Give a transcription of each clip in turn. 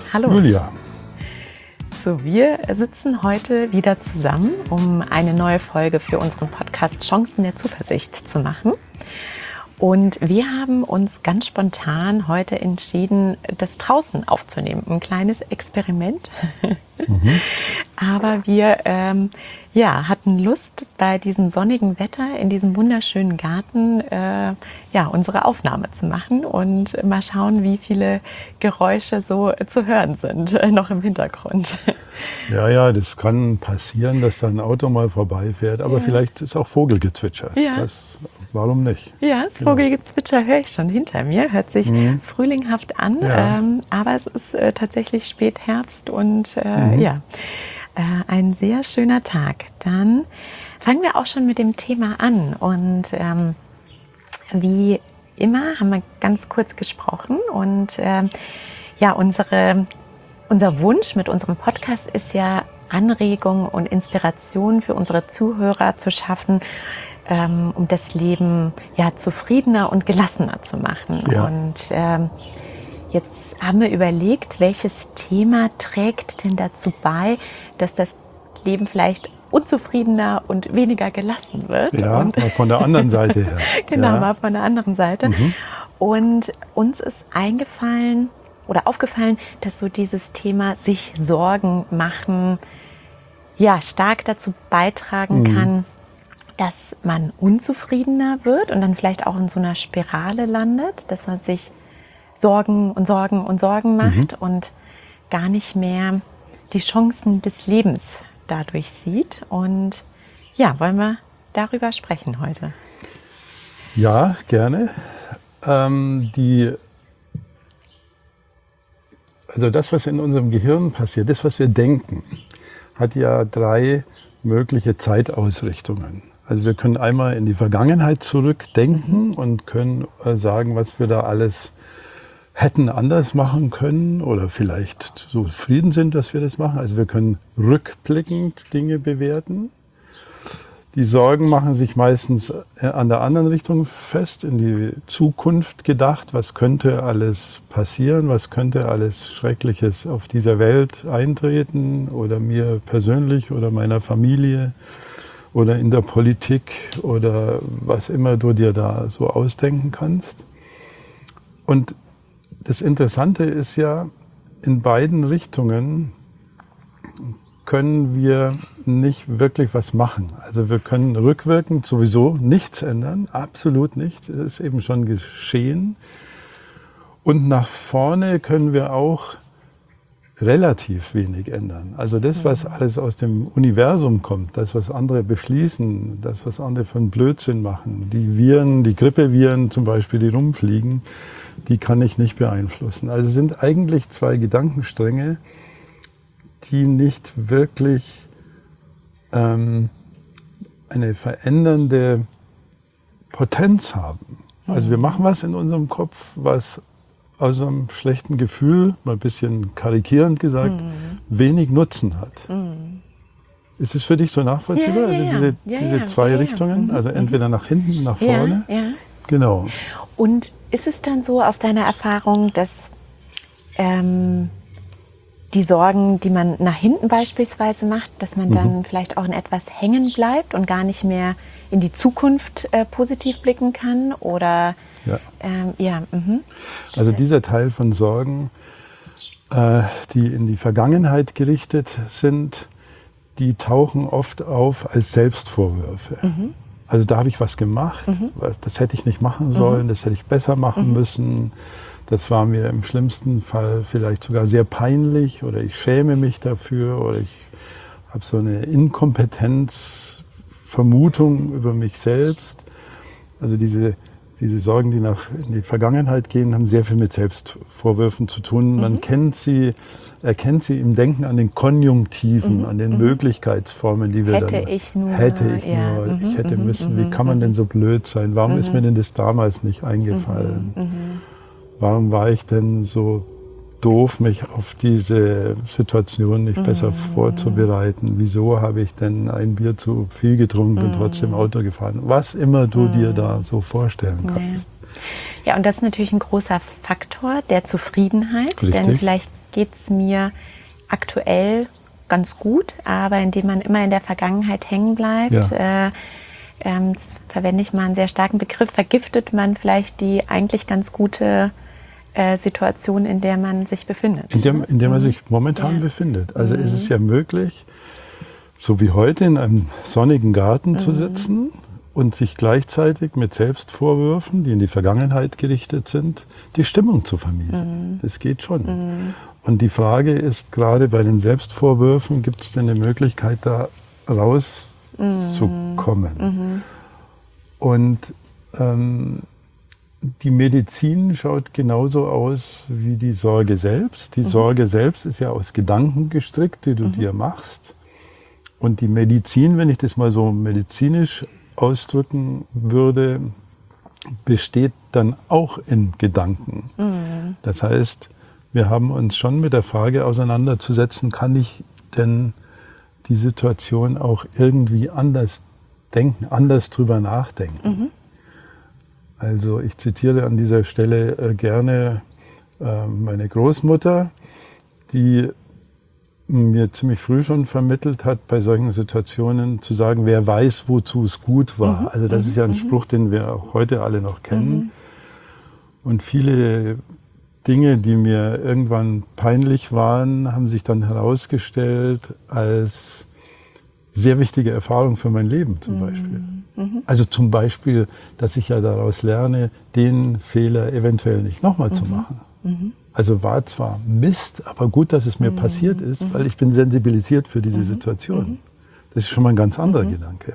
Hallo. Julia. So, wir sitzen heute wieder zusammen, um eine neue Folge für unseren Podcast Chancen der Zuversicht zu machen. Und wir haben uns ganz spontan heute entschieden, das draußen aufzunehmen. Ein kleines Experiment. Aber wir hatten Lust, bei diesem sonnigen Wetter in diesem wunderschönen Garten unsere Aufnahme zu machen und mal schauen, wie viele Geräusche so zu hören sind, noch im Hintergrund. Ja, das kann passieren, dass da ein Auto mal vorbeifährt, aber vielleicht ist auch Vogelgezwitscher. Ja. Warum nicht? Ja, das Vogelgezwitscher höre ich schon hinter mir, hört sich frühlinghaft an, aber es ist tatsächlich Spätherbst und ein sehr schöner Tag. Dann fangen wir auch schon mit dem Thema an und wie immer haben wir ganz kurz gesprochen und unser Wunsch mit unserem Podcast ist ja, Anregung und Inspiration für unsere Zuhörer zu schaffen, um das Leben zufriedener und gelassener zu machen. Ja. Und jetzt haben wir überlegt, welches Thema trägt denn dazu bei, dass das Leben vielleicht unzufriedener und weniger gelassen wird. Ja, und mal von der anderen Seite her. Genau, mal von der anderen Seite. Und uns ist aufgefallen, dass so dieses Thema sich Sorgen machen, stark dazu beitragen kann, dass man unzufriedener wird und dann vielleicht auch in so einer Spirale landet, dass man sich Sorgen macht und gar nicht mehr die Chancen des Lebens dadurch sieht. Und wollen wir darüber sprechen heute? Ja, gerne. Das, was in unserem Gehirn passiert, das, was wir denken, hat ja 3 mögliche Zeitausrichtungen. Also wir können einmal in die Vergangenheit zurückdenken und können sagen, was wir da alles hätten anders machen können oder vielleicht so zufrieden sind, dass wir das machen. Also wir können rückblickend Dinge bewerten. Die Sorgen machen sich meistens an der anderen Richtung fest, in die Zukunft gedacht. Was könnte alles passieren? Was könnte alles Schreckliches auf dieser Welt eintreten oder mir persönlich oder meiner Familie oder in der Politik oder was immer du dir da so ausdenken kannst. Und das Interessante ist ja, in beiden Richtungen können wir nicht wirklich was machen. Also wir können rückwirkend sowieso nichts ändern, absolut nichts, es ist eben schon geschehen. Und nach vorne können wir auch relativ wenig ändern. Also das, was alles aus dem Universum kommt, das, was andere beschließen, das, was andere für einen Blödsinn machen, die Viren, die Grippeviren zum Beispiel, die rumfliegen, die kann ich nicht beeinflussen. Also es sind eigentlich 2 Gedankenstränge, die nicht wirklich eine verändernde Potenz haben. Also wir machen was in unserem Kopf, was aus einem schlechten Gefühl, mal ein bisschen karikierend gesagt, wenig Nutzen hat. Ist es für dich so nachvollziehbar? Ja. Diese 2 Richtungen, also entweder nach hinten, nach vorne? Ja. Genau. Und ist es dann so aus deiner Erfahrung, dass die Sorgen, die man nach hinten beispielsweise macht, dass man dann vielleicht auch in etwas hängen bleibt und gar nicht mehr in die Zukunft positiv blicken kann? Oder Also dieser Teil von Sorgen, die in die Vergangenheit gerichtet sind, die tauchen oft auf als Selbstvorwürfe. Also da habe ich was gemacht, das hätte ich nicht machen sollen, das hätte ich besser machen müssen. Das war mir im schlimmsten Fall vielleicht sogar sehr peinlich oder ich schäme mich dafür oder ich habe so eine Inkompetenzvermutung über mich selbst. Also diese Sorgen, die in die Vergangenheit gehen, haben sehr viel mit Selbstvorwürfen zu tun. Man erkennt sie im Denken an den Konjunktiven, an den Möglichkeitsformen, die wir hätte ich nur, ich hätte müssen, wie kann man denn so blöd sein? Warum ist mir denn das damals nicht eingefallen? Warum war ich denn so doof, mich auf diese Situation nicht besser vorzubereiten? Wieso habe ich denn ein Bier zu viel getrunken und trotzdem Auto gefahren? Was immer du dir da so vorstellen kannst. Ja, und das ist natürlich ein großer Faktor der Zufriedenheit, Richtig. denn vielleicht geht es mir aktuell ganz gut, aber indem man immer in der Vergangenheit hängen bleibt, jetzt verwende ich mal einen sehr starken Begriff, vergiftet man vielleicht die eigentlich ganz gute Situation, in der man sich befindet. In der man sich momentan befindet. Also ist es ja möglich, so wie heute in einem sonnigen Garten zu sitzen und sich gleichzeitig mit Selbstvorwürfen, die in die Vergangenheit gerichtet sind, die Stimmung zu vermiesen. Das geht schon. Und die Frage ist, gerade bei den Selbstvorwürfen, gibt es denn eine Möglichkeit, da rauszukommen? Und die Medizin schaut genauso aus wie die Sorge selbst. Die Sorge selbst ist ja aus Gedanken gestrickt, die du dir machst. Und die Medizin, wenn ich das mal so medizinisch ausdrücken würde, besteht dann auch in Gedanken. Das heißt, wir haben uns schon mit der Frage auseinanderzusetzen, kann ich denn die Situation auch irgendwie anders denken, anders drüber nachdenken? Also ich zitiere an dieser Stelle gerne meine Großmutter, die mir ziemlich früh schon vermittelt hat, bei solchen Situationen zu sagen, wer weiß, wozu es gut war. Also das ist ja ein Spruch, den wir auch heute alle noch kennen. Und viele Dinge, die mir irgendwann peinlich waren, haben sich dann herausgestellt als sehr wichtige Erfahrung für mein Leben zum Beispiel. Also zum Beispiel, dass ich ja daraus lerne, den Fehler eventuell nicht nochmal zu machen. Also war zwar Mist, aber gut, dass es mir passiert ist, weil ich bin sensibilisiert für diese Situation. Das ist schon mal ein ganz anderer Gedanke.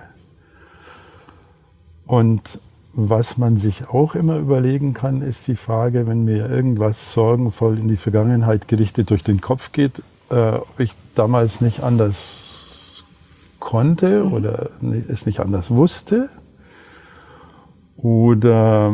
Und was man sich auch immer überlegen kann, ist die Frage, wenn mir irgendwas sorgenvoll in die Vergangenheit gerichtet durch den Kopf geht, ob ich damals nicht anders konnte oder es nicht anders wusste oder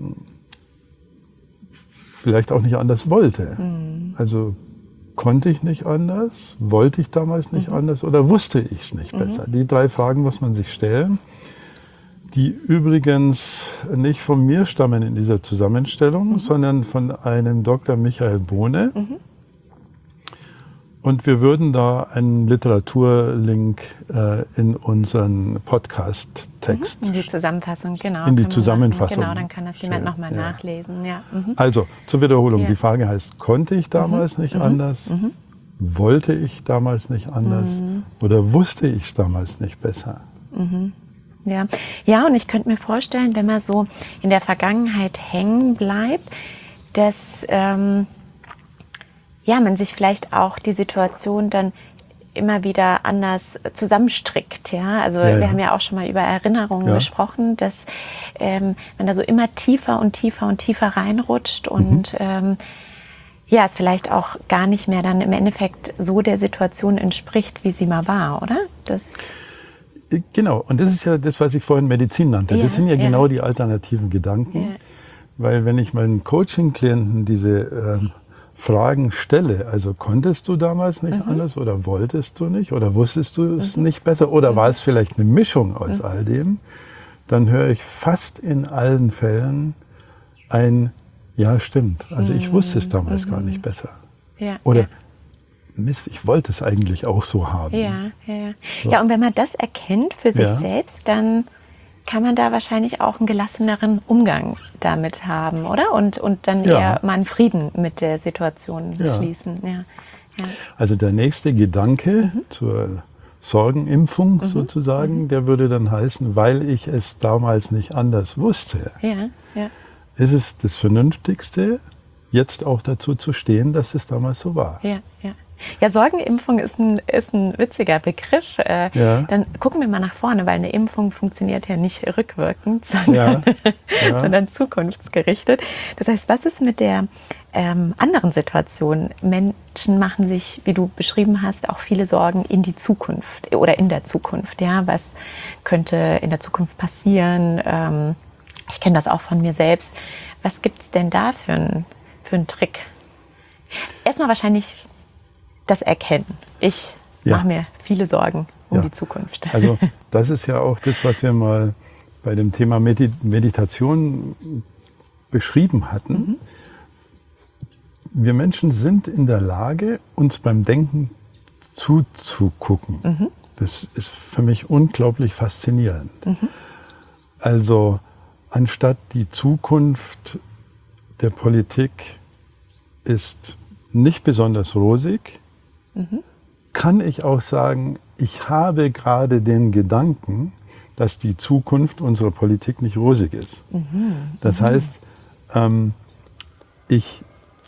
vielleicht auch nicht anders wollte. Also konnte ich nicht anders, wollte ich damals nicht anders oder wusste ich es nicht besser? Die 3 Fragen muss man sich stellen, die übrigens nicht von mir stammen in dieser Zusammenstellung, sondern von einem Dr. Michael Bohne. Und wir würden da einen Literaturlink in unseren Podcast-Text. In die Zusammenfassung, genau. In die Zusammenfassung. Genau, dann kann das jemand nochmal nachlesen. Ja. Also, zur Wiederholung. Die Frage heißt, konnte ich damals nicht anders? Wollte ich damals nicht anders? Oder wusste ich es damals nicht besser? Ja, und ich könnte mir vorstellen, wenn man so in der Vergangenheit hängen bleibt, dass man sich vielleicht auch die Situation dann immer wieder anders zusammenstrickt. Ja? Also wir haben ja auch schon mal über Erinnerungen gesprochen, dass man da so immer tiefer und tiefer und tiefer reinrutscht und es vielleicht auch gar nicht mehr dann im Endeffekt so der Situation entspricht, wie sie mal war, oder? Genau, und das ist ja das, was ich vorhin Medizin nannte. Das sind ja genau die alternativen Gedanken. Weil wenn ich meinen Coaching-Klienten diese Fragen stelle, also konntest du damals nicht anders oder wolltest du nicht oder wusstest du es nicht besser oder war es vielleicht eine Mischung aus all dem, dann höre ich fast in allen Fällen ein Ja, stimmt. Also ich wusste es damals gar nicht besser. Oder Mist, ich wollte es eigentlich auch so haben. Ja, und wenn man das erkennt für sich selbst, dann kann man da wahrscheinlich auch einen gelasseneren Umgang damit haben, oder? Und dann eher mal einen Frieden mit der Situation schließen. Also der nächste Gedanke zur Sorgenimpfung sozusagen, der würde dann heißen, weil ich es damals nicht anders wusste, ist es das Vernünftigste, jetzt auch dazu zu stehen, dass es damals so war. Ja, Sorgenimpfung ist ein witziger Begriff. Dann gucken wir mal nach vorne, weil eine Impfung funktioniert ja nicht rückwirkend, sondern zukunftsgerichtet. Das heißt, was ist mit der anderen Situation? Menschen machen sich, wie du beschrieben hast, auch viele Sorgen in die Zukunft oder in der Zukunft. Ja, was könnte in der Zukunft passieren? Ich kenne das auch von mir selbst. Was gibt es denn da für einen Trick? Erstmal wahrscheinlich das Erkennen. Ich mache mir viele Sorgen um die Zukunft. Also das ist ja auch das, was wir mal bei dem Thema Meditation beschrieben hatten. wir Menschen sind in der Lage, uns beim Denken zuzugucken. Das ist für mich unglaublich faszinierend. Also anstatt die Zukunft der Politik ist nicht besonders rosig, kann ich auch sagen, ich habe gerade den Gedanken, dass die Zukunft unserer Politik nicht rosig ist. Das heißt, ich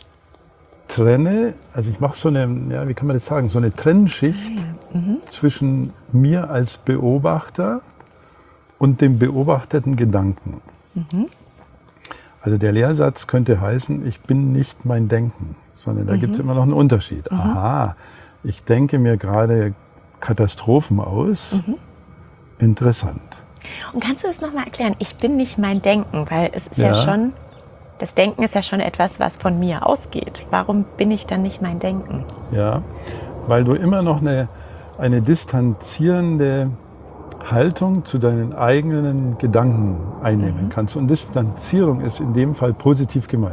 trenne, also ich mache so eine, ja, wie kann man das sagen, so eine Trennschicht zwischen mir als Beobachter und dem beobachteten Gedanken. Also der Lehrsatz könnte heißen, ich bin nicht mein Denken, sondern da gibt es immer noch einen Unterschied. Aha, ich denke mir gerade Katastrophen aus. Interessant. Und kannst du das nochmal erklären? Ich bin nicht mein Denken, weil es ist ja schon, das Denken ist ja schon etwas, was von mir ausgeht. Warum bin ich dann nicht mein Denken? Ja, weil du immer noch eine distanzierende Haltung zu deinen eigenen Gedanken einnehmen kannst. Und Distanzierung ist in dem Fall positiv gemeint.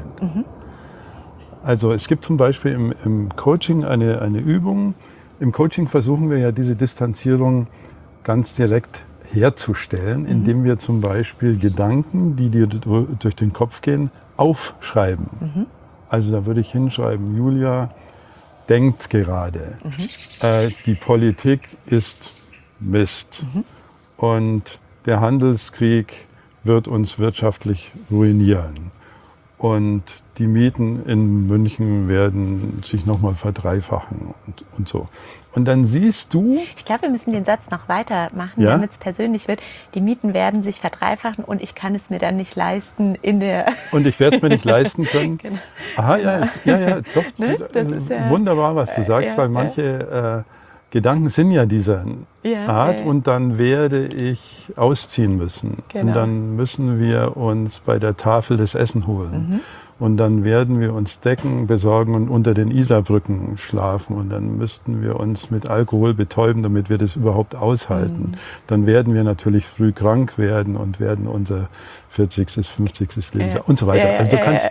Also es gibt zum Beispiel im Coaching eine Übung. Im Coaching versuchen wir ja diese Distanzierung ganz direkt herzustellen, indem wir zum Beispiel Gedanken, die dir durch den Kopf gehen, aufschreiben. Also da würde ich hinschreiben, Julia denkt gerade, die Politik ist Mist und der Handelskrieg wird uns wirtschaftlich ruinieren und die Mieten in München werden sich nochmal verdreifachen und so. Und dann siehst du... Ich glaube, wir müssen den Satz noch weitermachen, damit es persönlich wird. Die Mieten werden sich verdreifachen und ich kann es mir dann nicht leisten in der... Und ich werde es mir nicht leisten können. Genau. Aha, ja, doch. Ne? Das ist ja, wunderbar, was du sagst, weil manche Gedanken sind ja dieser Art und dann werde ich ausziehen müssen. Und dann müssen wir uns bei der Tafel das Essen holen. Und dann werden wir uns Decken besorgen und unter den Isarbrücken schlafen. Und dann müssten wir uns mit Alkohol betäuben, damit wir das überhaupt aushalten. Dann werden wir natürlich früh krank werden und werden unser 40., 50. Lebensjahr und so weiter. Also du kannst,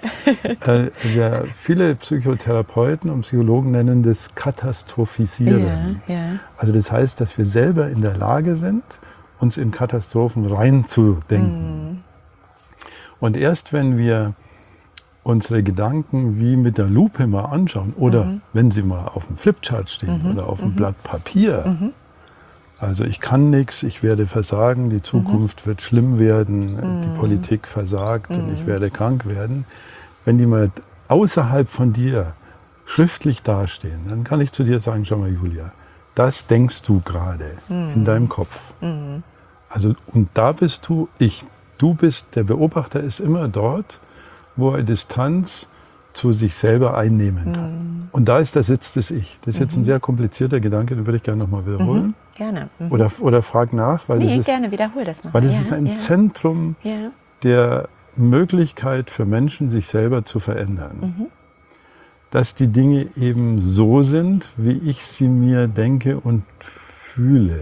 viele Psychotherapeuten und Psychologen nennen das Katastrophisieren. Also das heißt, dass wir selber in der Lage sind, uns in Katastrophen reinzudenken. Und erst wenn wir unsere Gedanken wie mit der Lupe mal anschauen oder wenn sie mal auf dem Flipchart stehen oder auf dem Blatt Papier. Also ich kann nichts, ich werde versagen, die Zukunft wird schlimm werden, die Politik versagt und ich werde krank werden. Wenn die mal außerhalb von dir schriftlich dastehen, dann kann ich zu dir sagen, schau mal Julia, das denkst du gerade in deinem Kopf. Also und da bist du ich. Du bist, der Beobachter ist immer dort, wo er Distanz zu sich selber einnehmen kann. Und da ist der Sitz des Ich. Das ist jetzt ein sehr komplizierter Gedanke, den würde ich gerne nochmal wiederholen. Gerne. Oder frag nach, weil das ist, gerne, wiederhol das noch. Weil das ist ein Zentrum der Möglichkeit für Menschen, sich selber zu verändern. Dass die Dinge eben so sind, wie ich sie mir denke und fühle.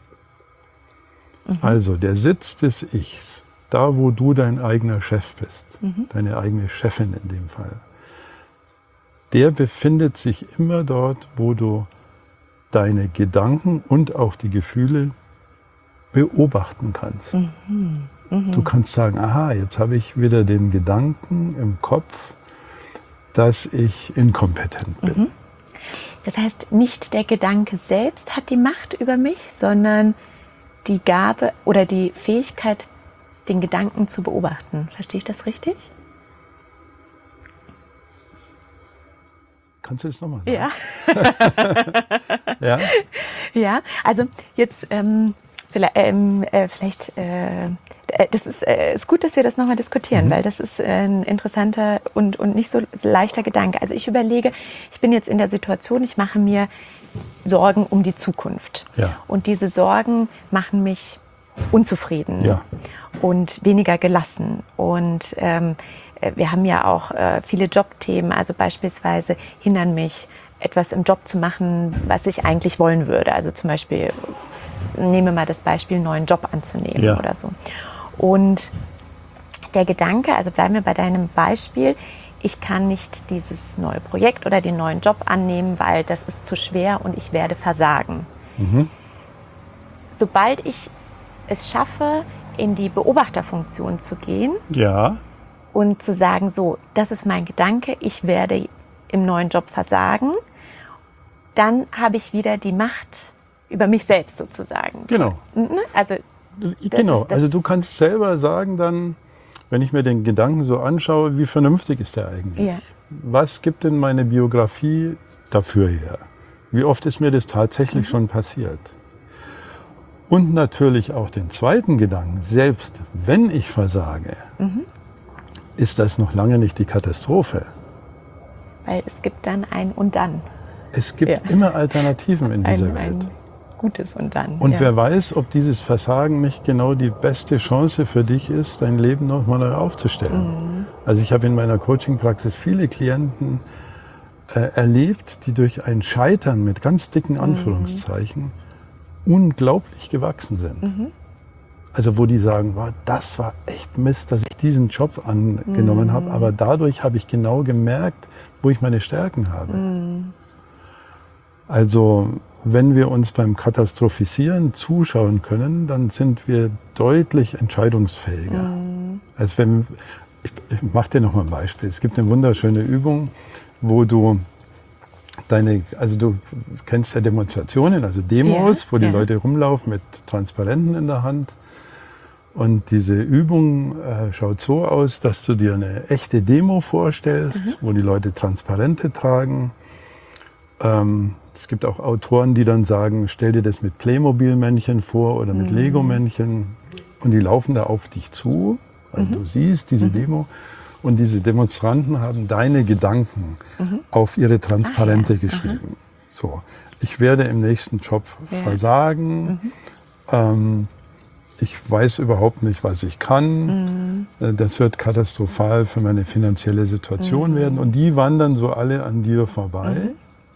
Also der Sitz des Ichs. Da, wo du dein eigener Chef bist, deine eigene Chefin in dem Fall, der befindet sich immer dort, wo du deine Gedanken und auch die Gefühle beobachten kannst. Du kannst sagen, aha, jetzt habe ich wieder den Gedanken im Kopf, dass ich inkompetent bin. Das heißt, nicht der Gedanke selbst hat die Macht über mich, sondern die Gabe oder die Fähigkeit, den Gedanken zu beobachten. Verstehe ich das richtig? Kannst du das nochmal sagen? Ja. Ja, also jetzt vielleicht, das ist gut, dass wir das nochmal diskutieren, weil das ist ein interessanter und nicht so leichter Gedanke. Also ich überlege, ich bin jetzt in der Situation, ich mache mir Sorgen um die Zukunft. Und diese Sorgen machen mich unzufrieden und weniger gelassen. Und wir haben ja auch viele Jobthemen, also beispielsweise hindern mich, etwas im Job zu machen, was ich eigentlich wollen würde. Also zum Beispiel, nehmen wir mal das Beispiel, einen neuen Job anzunehmen oder so. Und der Gedanke, also bleiben wir bei deinem Beispiel, ich kann nicht dieses neue Projekt oder den neuen Job annehmen, weil das ist zu schwer und ich werde versagen. Sobald ich es schaffe, in die Beobachterfunktion zu gehen und zu sagen, so, das ist mein Gedanke, ich werde im neuen Job versagen, dann habe ich wieder die Macht über mich selbst sozusagen. Genau. Also, Also du kannst selber sagen dann, wenn ich mir den Gedanken so anschaue, wie vernünftig ist der eigentlich? Ja. Was gibt denn meine Biografie dafür her? Wie oft ist mir das tatsächlich schon passiert? Und natürlich auch den zweiten Gedanken, selbst wenn ich versage, ist das noch lange nicht die Katastrophe. Weil es gibt dann ein und dann. Es gibt immer Alternativen in dieser Welt. Ein Gutes und dann. Und wer weiß, ob dieses Versagen nicht genau die beste Chance für dich ist, dein Leben nochmal neu aufzustellen. Also ich habe in meiner Coaching-Praxis viele Klienten erlebt, die durch ein Scheitern mit ganz dicken Anführungszeichen unglaublich gewachsen sind. Also wo die sagen, wow, das war echt Mist, dass ich diesen Job angenommen habe, aber dadurch habe ich genau gemerkt, wo ich meine Stärken habe. Also wenn wir uns beim Katastrophisieren zuschauen können, dann sind wir deutlich entscheidungsfähiger. Also ich mache dir noch mal ein Beispiel. Es gibt eine wunderschöne Übung, wo du du kennst ja Demonstrationen, also Demos, wo die Leute rumlaufen mit Transparenten in der Hand. Und diese Übung schaut so aus, dass du dir eine echte Demo vorstellst, wo die Leute Transparente tragen. Es gibt auch Autoren, die dann sagen, stell dir das mit Playmobil-Männchen vor oder mit Lego-Männchen. Und die laufen da auf dich zu. Also du siehst diese Demo. Und diese Demonstranten haben deine Gedanken auf ihre Transparente geschrieben. So, ich werde im nächsten Job versagen. Ich weiß überhaupt nicht, was ich kann. Das wird katastrophal für meine finanzielle Situation werden. Und die wandern so alle an dir vorbei.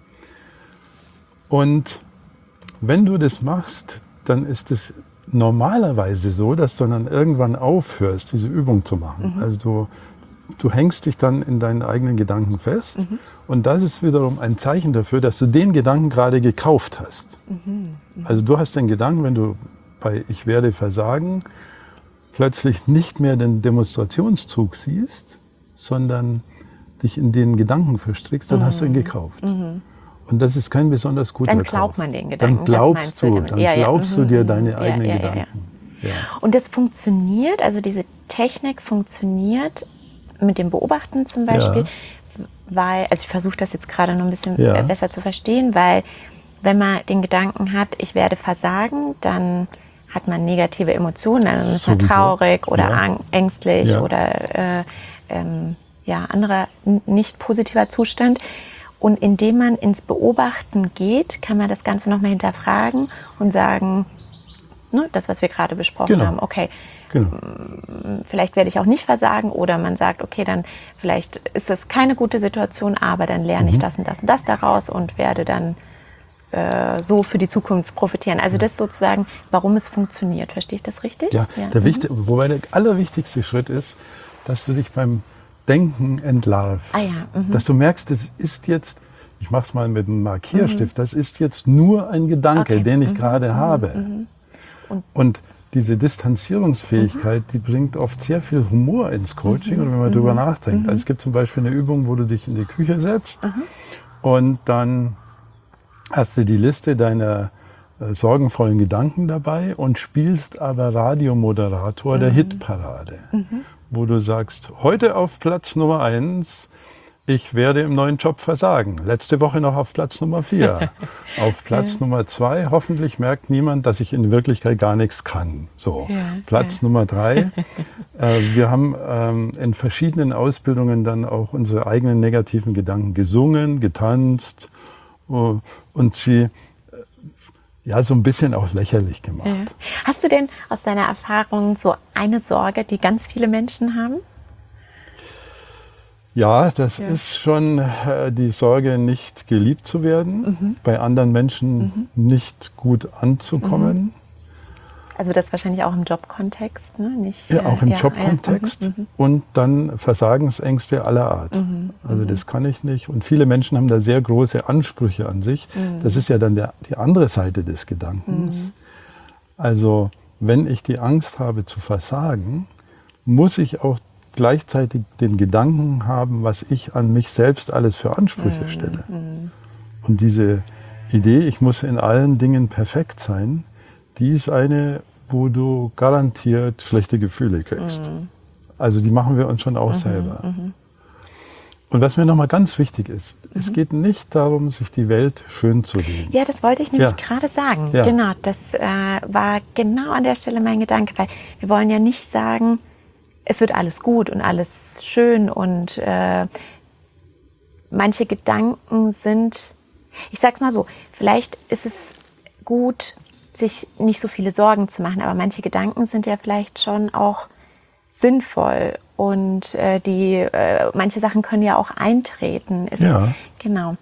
Und wenn du das machst, dann ist es normalerweise so, dass du dann irgendwann aufhörst, diese Übung zu machen. Also du hängst dich dann in deinen eigenen Gedanken fest. Und das ist wiederum ein Zeichen dafür, dass du den Gedanken gerade gekauft hast. Also du hast den Gedanken, wenn du bei Ich werde versagen plötzlich nicht mehr den Demonstrationszug siehst, sondern dich in den Gedanken verstrickst, dann hast du ihn gekauft. Und das ist kein besonders guter Kauf. Dann glaubt man den Gedanken. Dann glaubst du dir deine eigenen Gedanken. Ja. Und das funktioniert, also diese Technik funktioniert mit dem Beobachten zum Beispiel, weil, also ich versuche das jetzt gerade noch ein bisschen besser zu verstehen, weil wenn man den Gedanken hat, ich werde versagen, dann hat man negative Emotionen, dann ist man traurig oder ängstlich oder anderer nicht positiver Zustand. Und indem man ins Beobachten geht, kann man das Ganze nochmal hinterfragen und sagen, ne, das, was wir gerade besprochen haben, okay, vielleicht werde ich auch nicht versagen, oder man sagt, okay, dann vielleicht ist das keine gute Situation, aber dann lerne ich das und das und das daraus und werde dann so für die Zukunft profitieren. Also das ist sozusagen, warum es funktioniert. Verstehe ich das richtig? Ja. Wobei der allerwichtigste Schritt ist, dass du dich beim Denken entlarvst. Dass du merkst, das ist jetzt, ich mache es mal mit einem Markierstift, das ist jetzt nur ein Gedanke, den ich gerade habe. Und diese Distanzierungsfähigkeit, die bringt oft sehr viel Humor ins Coaching, oder wenn man drüber nachdenkt. Also es gibt zum Beispiel eine Übung, wo du dich in die Küche setzt und dann hast du die Liste deiner sorgenvollen Gedanken dabei und spielst aber Radiomoderator der Hitparade. Wo du sagst, heute auf Platz Nummer 1, ich werde im neuen Job versagen. Letzte Woche noch auf Platz Nummer 4. Auf Platz Nummer 2, hoffentlich merkt niemand, dass ich in Wirklichkeit gar nichts kann. So, Platz Nummer 3. Wir haben in verschiedenen Ausbildungen dann auch unsere eigenen negativen Gedanken gesungen, getanzt und sie so ein bisschen auch lächerlich gemacht. Ja. Hast du denn aus deiner Erfahrung so eine Sorge, die ganz viele Menschen haben? Ja, das ist schon die Sorge, nicht geliebt zu werden, bei anderen Menschen nicht gut anzukommen. Also das wahrscheinlich auch im Jobkontext, ne? Nicht, ja, auch im Jobkontext und dann Versagensängste aller Art. Also das kann ich nicht. Und viele Menschen haben da sehr große Ansprüche an sich. Das ist ja dann die andere Seite des Gedankens. Also wenn ich die Angst habe zu versagen, muss ich auch gleichzeitig den Gedanken haben, was ich an mich selbst alles für Ansprüche stelle. Und diese Idee, ich muss in allen Dingen perfekt sein, die ist eine, wo du garantiert schlechte Gefühle kriegst. Also die machen wir uns schon auch selber. Und was mir nochmal ganz wichtig ist, es geht nicht darum, sich die Welt schön zu reden. Ja, das wollte ich nämlich gerade sagen. Ja. Genau, das war genau an der Stelle mein Gedanke, weil wir wollen ja nicht sagen, es wird alles gut und alles schön und manche Gedanken sind, ich sag's mal so, vielleicht ist es gut, sich nicht so viele Sorgen zu machen, aber manche Gedanken sind ja vielleicht schon auch sinnvoll und manche Sachen können ja auch eintreten. Genau.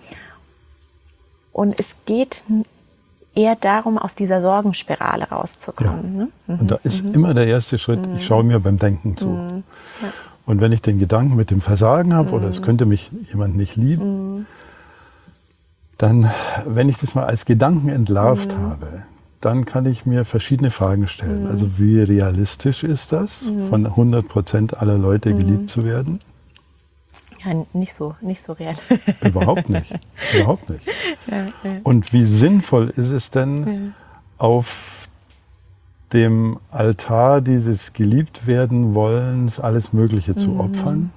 Und es geht eher darum, aus dieser Sorgenspirale rauszukommen. Ja. Ne? Und da ist immer der erste Schritt, ich schaue mir beim Denken zu. Ja. Und wenn ich den Gedanken mit dem Versagen habe oder es könnte mich jemand nicht lieben, dann, wenn ich das mal als Gedanken entlarvt habe, dann kann ich mir verschiedene Fragen stellen. Also wie realistisch ist das, von 100% aller Leute geliebt zu werden? Ja, nicht so real. Überhaupt nicht. Überhaupt nicht. Ja. Und wie sinnvoll ist es denn, auf dem Altar dieses Geliebtwerden-Wollens alles Mögliche zu opfern?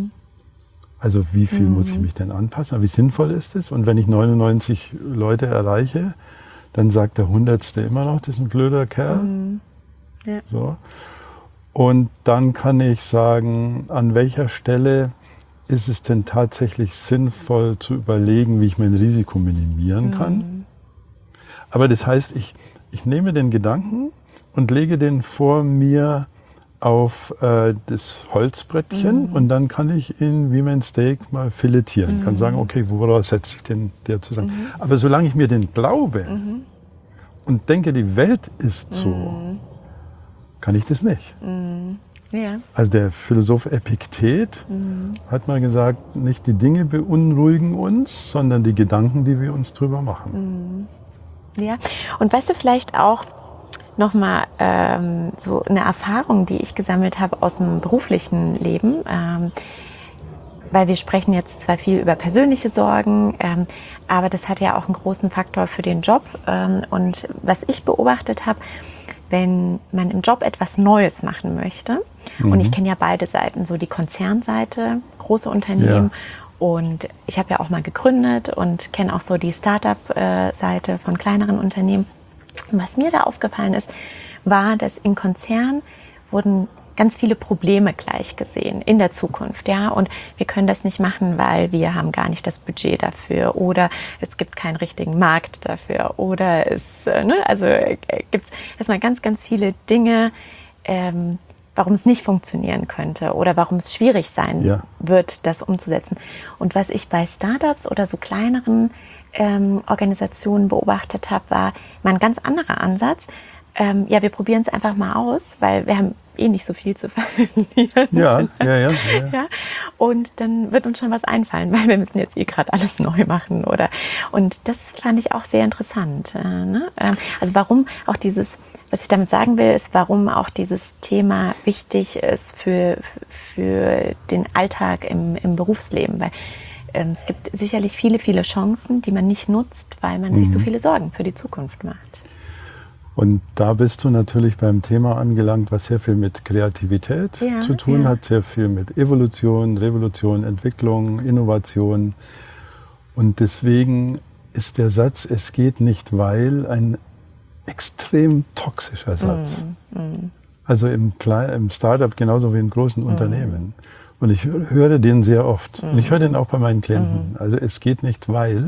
Also wie viel muss ich mich denn anpassen? Wie sinnvoll ist es? Und wenn ich 99 Leute erreiche, dann sagt der 100. immer noch, das ist ein blöder Kerl. Ja. So. Und dann kann ich sagen, an welcher Stelle ist es denn tatsächlich sinnvoll zu überlegen, wie ich mein Risiko minimieren kann. Aber das heißt, ich nehme den Gedanken und lege den vor mir auf das Holzbrettchen und dann kann ich ihn wie mein Steak mal filetieren. Kann sagen, okay, woraus setze ich den der zusammen? Aber solange ich mir den glaube und denke, die Welt ist so, kann ich das nicht. Ja. Also der Philosoph Epiktet hat mal gesagt, nicht die Dinge beunruhigen uns, sondern die Gedanken, die wir uns drüber machen. Ja, und weißt du, vielleicht auch nochmal so eine Erfahrung, die ich gesammelt habe aus dem beruflichen Leben, weil wir sprechen jetzt zwar viel über persönliche Sorgen, aber das hat ja auch einen großen Faktor für den Job. Und was ich beobachtet habe, wenn man im Job etwas Neues machen möchte, und ich kenne ja beide Seiten, so die Konzernseite, große Unternehmen, und ich habe ja auch mal gegründet und kenne auch so die Startup-Seite von kleineren Unternehmen. Und was mir da aufgefallen ist, war, dass in Konzernen wurden ganz viele Probleme gleich gesehen in der Zukunft, ja, und wir können das nicht machen, weil wir haben gar nicht das Budget dafür oder es gibt keinen richtigen Markt dafür oder also gibt es erstmal ganz, ganz viele Dinge, warum es nicht funktionieren könnte oder warum es schwierig sein wird, das umzusetzen. Und was ich bei Startups oder so kleineren Organisationen beobachtet habe, war mal ein ganz anderer Ansatz. Wir probieren es einfach mal aus, weil wir haben eh nicht so viel zu verlieren. Ja. Und dann wird uns schon was einfallen, weil wir müssen jetzt gerade alles neu machen, oder? Und das fand ich auch sehr interessant. Also warum auch was ich damit sagen will, ist, warum auch dieses Thema wichtig ist für den Alltag im Berufsleben, weil es gibt sicherlich viele, viele Chancen, die man nicht nutzt, weil man sich so viele Sorgen für die Zukunft macht. Und da bist du natürlich beim Thema angelangt, was sehr viel mit Kreativität zu tun hat, sehr viel mit Evolution, Revolution, Entwicklung, Innovation. Und deswegen ist der Satz, es geht nicht, weil, ein extrem toxischer Satz. Also im Startup genauso wie in großen Unternehmen. Und ich höre den sehr oft. Und ich höre den auch bei meinen Klienten. Also es geht nicht, weil.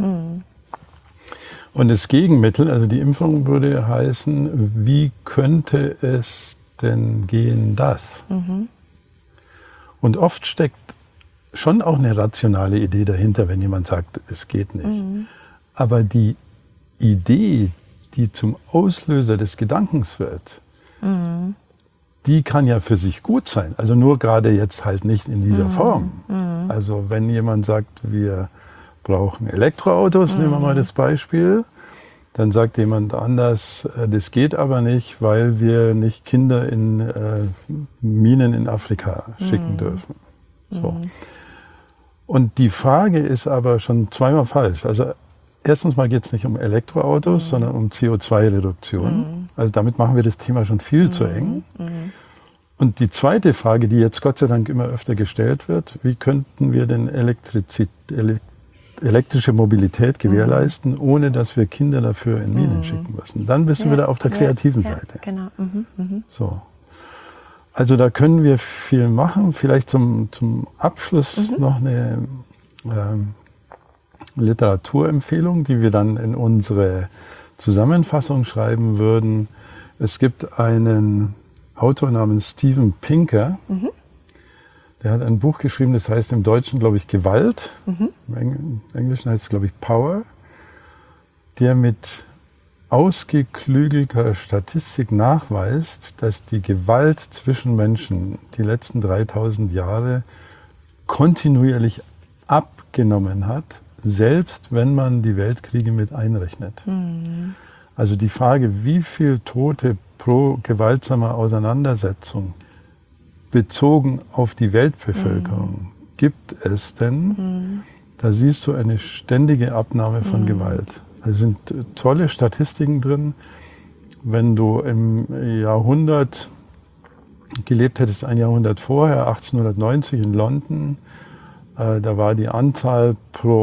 Und das Gegenmittel, also die Impfung würde heißen, wie könnte es denn gehen, das? Und oft steckt schon auch eine rationale Idee dahinter, wenn jemand sagt, es geht nicht. Aber die Idee, die zum Auslöser des Gedankens wird, die kann ja für sich gut sein. Also nur gerade jetzt halt nicht in dieser Form. Also wenn jemand sagt, wir brauchen Elektroautos, nehmen wir mal das Beispiel, dann sagt jemand anders, das geht aber nicht, weil wir nicht Kinder in Minen in Afrika schicken dürfen. So. Und die Frage ist aber schon zweimal falsch. Also erstens mal geht es nicht um Elektroautos, sondern um CO2-Reduktion. Also damit machen wir das Thema schon viel zu eng. Und die zweite Frage, die jetzt Gott sei Dank immer öfter gestellt wird, wie könnten wir denn elektrische Mobilität gewährleisten, ohne dass wir Kinder dafür in Minen schicken müssen? Dann bist du wieder auf der kreativen Seite. Genau. So. Also da können wir viel machen. Vielleicht zum Abschluss noch eine Literaturempfehlung, die wir dann in unsere Zusammenfassung schreiben würden. Es gibt einen Autor namens Steven Pinker, der hat ein Buch geschrieben, das heißt im Deutschen, glaube ich, Gewalt. Im Englischen heißt es, glaube ich, Power, der mit ausgeklügelter Statistik nachweist, dass die Gewalt zwischen Menschen die letzten 3000 Jahre kontinuierlich abgenommen hat, selbst wenn man die Weltkriege mit einrechnet. Also die Frage, wie viel Tote pro gewaltsamer Auseinandersetzung bezogen auf die Weltbevölkerung gibt es denn, da siehst du eine ständige Abnahme von Gewalt. Da sind tolle Statistiken drin. Wenn du im Jahrhundert gelebt hättest, ein Jahrhundert vorher, 1890 in London, da war die Anzahl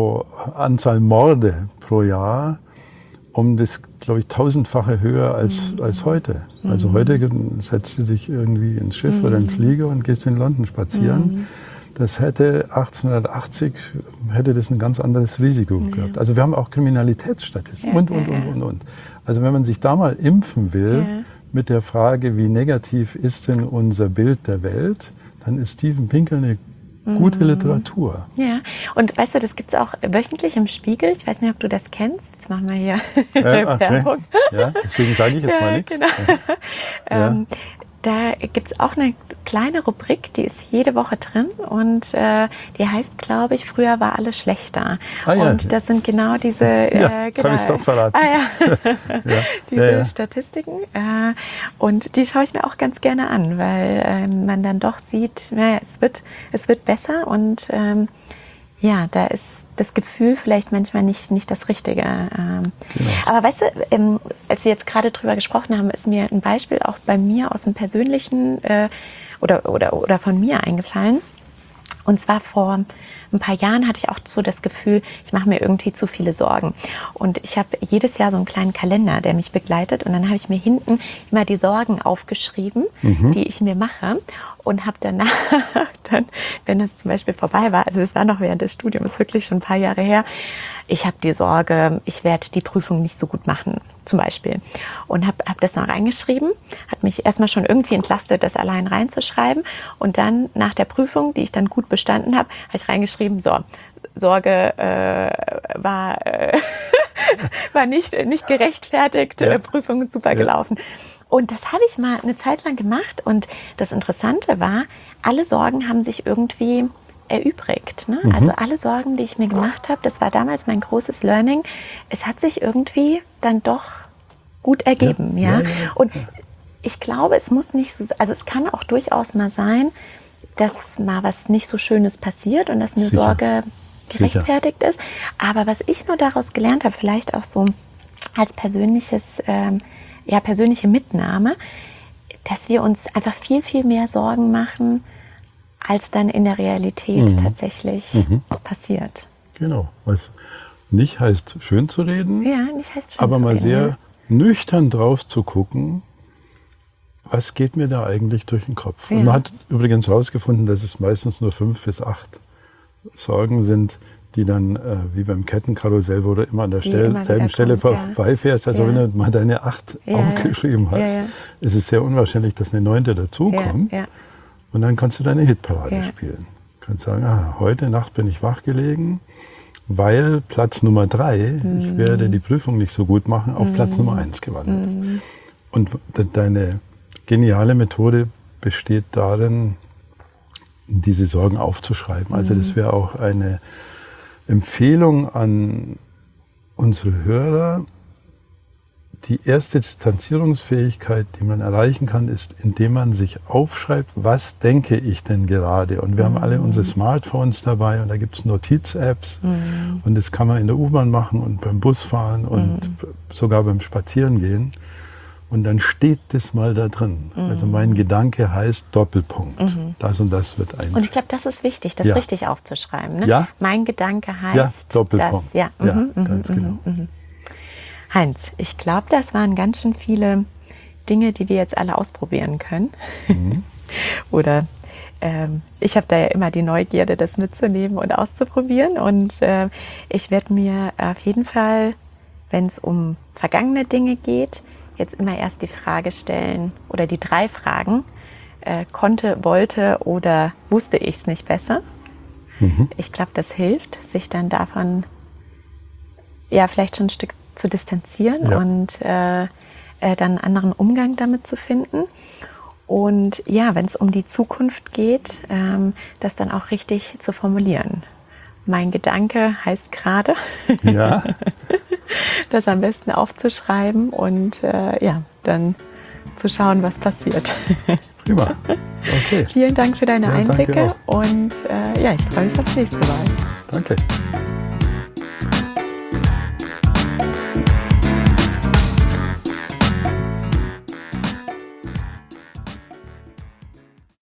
Morde pro Jahr um das, glaube ich, 1000-fache höher als heute. Also heute setzt du dich irgendwie ins Schiff oder in den Flieger und gehst in London spazieren. Das hätte 1880 hätte das ein ganz anderes Risiko gehabt. Also wir haben auch Kriminalitätsstatistiken und. Also wenn man sich da mal impfen will mit der Frage, wie negativ ist denn unser Bild der Welt, dann ist Steven Pinker eine gute Literatur. Ja, und weißt du, das gibt es auch wöchentlich im Spiegel. Ich weiß nicht, ob du das kennst. Jetzt machen wir hier Werbung. Ja, deswegen sage ich jetzt mal nichts. Genau. Da gibt es auch eine kleine Rubrik, die ist jede Woche drin und die heißt, glaube ich, früher war alles schlechter. Und das sind genau diese... das habe ich doch verraten. Diese Statistiken. Und die schaue ich mir auch ganz gerne an, weil man dann doch sieht, es wird besser und da ist das Gefühl vielleicht manchmal nicht das Richtige. Genau. Aber weißt du, als wir jetzt gerade drüber gesprochen haben, ist mir ein Beispiel auch bei mir aus dem Persönlichen oder von mir eingefallen. Und zwar vor ein paar Jahren hatte ich auch so das Gefühl, ich mache mir irgendwie zu viele Sorgen. Und ich habe jedes Jahr so einen kleinen Kalender, der mich begleitet. Und dann habe ich mir hinten immer die Sorgen aufgeschrieben, die ich mir mache. Und habe danach, wenn es zum Beispiel vorbei war, also es war noch während des Studiums, wirklich schon ein paar Jahre her, ich habe die Sorge, ich werde die Prüfung nicht so gut machen, zum Beispiel. Und habe das noch reingeschrieben, hat mich erstmal schon irgendwie entlastet, das allein reinzuschreiben. Und dann nach der Prüfung, die ich dann gut bestanden habe, habe ich reingeschrieben, Sorge war nicht gerechtfertigt, Prüfung ist super gelaufen. Und das habe ich mal eine Zeit lang gemacht und das Interessante war, alle Sorgen haben sich irgendwie erübrigt. Ne? Also alle Sorgen, die ich mir gemacht habe, das war damals mein großes Learning, es hat sich irgendwie dann doch gut ergeben. Ja. Und ich glaube, es muss nicht so, also es kann auch durchaus mal sein, dass mal was nicht so Schönes passiert und dass eine Sorge gerechtfertigt ist. Aber was ich nur daraus gelernt habe, vielleicht auch so als persönliche Mitnahme, dass wir uns einfach viel, viel mehr Sorgen machen, als dann in der Realität tatsächlich passiert. Genau, was nicht heißt, schön zu reden, nicht heißt schön aber zu mal reden, sehr nüchtern drauf zu gucken, was geht mir da eigentlich durch den Kopf. Und man hat übrigens herausgefunden, dass es meistens nur 5 bis 8 Sorgen sind, die dann, wie beim Kettenkarussell, wo du immer an der selben Stelle vorbeifährst, also wenn du mal deine 8 aufgeschrieben hast, ist es sehr unwahrscheinlich, dass eine 9. dazukommt. Und dann kannst du deine Hitparade spielen. Du kannst sagen, heute Nacht bin ich wach gelegen, weil Platz Nummer 3, ich werde die Prüfung nicht so gut machen, auf Platz Nummer 1 gewandert ist. Und deine geniale Methode besteht darin, diese Sorgen aufzuschreiben. Also das wäre auch eine Empfehlung an unsere Hörer. Die erste Distanzierungsfähigkeit, die man erreichen kann, ist, indem man sich aufschreibt, was denke ich denn gerade. Und wir haben alle unsere Smartphones dabei und da gibt es Notiz-Apps und das kann man in der U-Bahn machen und beim Busfahren und sogar beim Spazierengehen. Und dann steht das mal da drin. Also mein Gedanke heißt Doppelpunkt. Das und das wird ein. Und ich glaube, das ist wichtig, das richtig aufzuschreiben. Ne? Ja. Mein Gedanke heißt Doppelpunkt. das. Ja, ganz genau. Heinz, ich glaube, das waren ganz schön viele Dinge, die wir jetzt alle ausprobieren können. Oder ich habe da ja immer die Neugierde, das mitzunehmen und auszuprobieren. Und ich werde mir auf jeden Fall, wenn es um vergangene Dinge geht, jetzt immer erst die Frage stellen oder die 3 Fragen, konnte, wollte oder wusste ich es nicht besser. Ich glaube, das hilft, sich dann davon ja vielleicht schon ein Stück zu distanzieren und dann einen anderen Umgang damit zu finden. Und ja, wenn es um die Zukunft geht, das dann auch richtig zu formulieren. Mein Gedanke heißt gerade. Ja. Das am besten aufzuschreiben und dann zu schauen, was passiert. Prima. Okay. Vielen Dank für deine Einblicke danke auch. und ich freue mich aufs nächste Mal. Danke.